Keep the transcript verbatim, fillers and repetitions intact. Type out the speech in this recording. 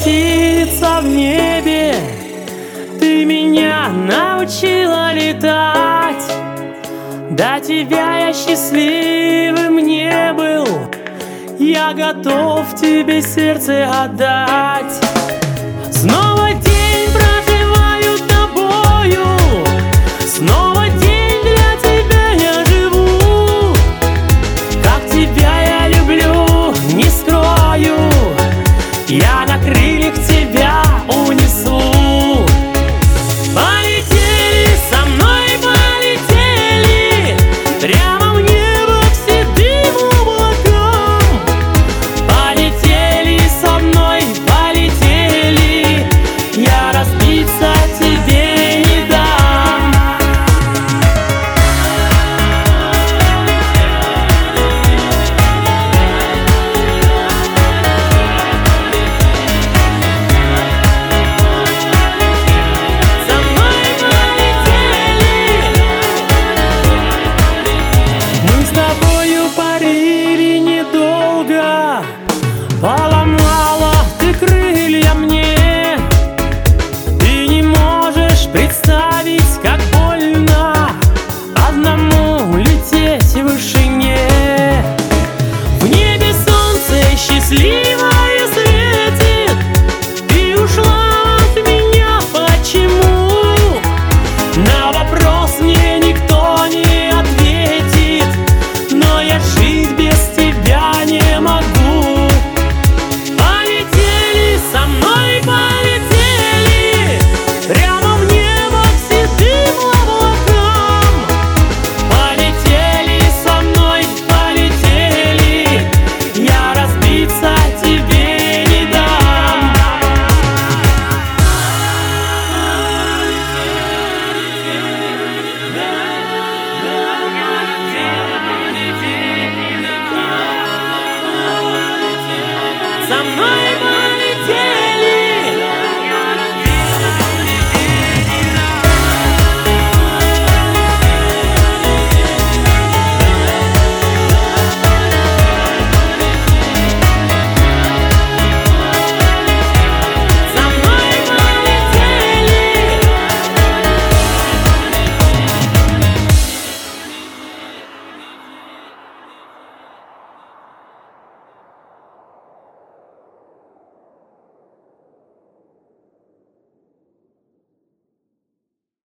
птица в небе, ты меня научила летать. До тебя я счастливым не был, я готов тебе сердце отдать. Снова день проживаю тобою, снова день для тебя я живу. Как тебя я люблю, не скрою, я на крыльях тебя унесу.